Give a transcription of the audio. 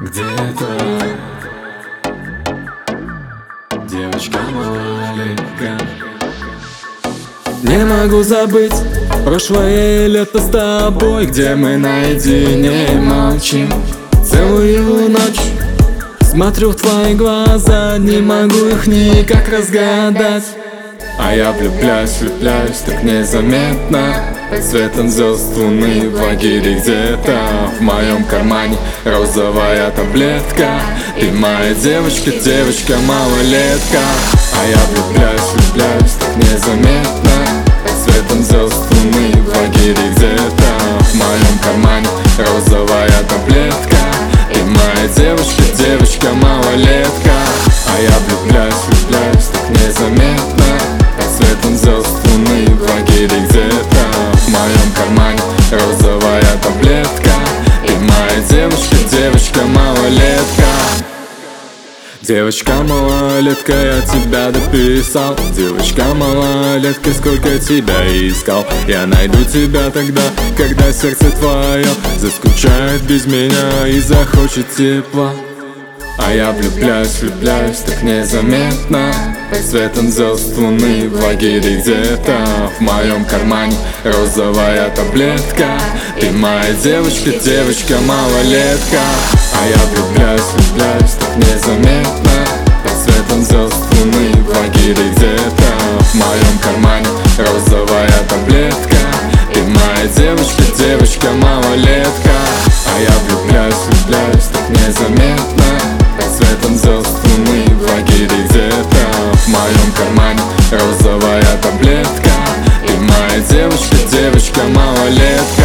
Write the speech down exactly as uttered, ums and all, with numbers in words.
Где-то девочка малолетка. Не могу забыть прошлое лето с тобой, где мы наедине молчим целую ночь. Смотрю в твои глаза, не могу их никак разгадать. А я влюбляюсь, влюбляюсь так незаметно. Под светом звезд луны в лагере где-то в моем кармане розовая таблетка. Ты моя девочка, девочка малолетка. А я влюбляюсь, влюбляюсь так незаметно. Под светом звезд луны в лагере где-то в моем кармане розовая таблетка. Ты моя девочка, девочка малолетка. А я влюбляюсь, влюбляюсь так незаметно. Под светом звезд луны в лагере где-то в моем кармане розовая таблетка. Ты моя девочка, девочка малолетка. Девочка малолетка, я тебя дописал. Девочка малолетка, сколько тебя искал. Я найду тебя тогда, когда сердце твое заскучает без меня и захочет тепла. А я влюбляюсь, влюбляюсь так незаметно. Под светом звезд луны в лагере где-то в моем кармане розовая таблетка. Ты моя девочка, девочка малолетка. А я влюбляюсь, влюбляюсь так незаметно. Под светом звезд луны в лагере где-то в моем кармане розовая таблетка. Ты моя девочка, девочка малолетка. А я влюбляюсь, влюбляюсь так незаметно. Под светом звезд луны в лагере где-то в моем кармане розовая таблетка. Ты моя девочка, девочка малолетка.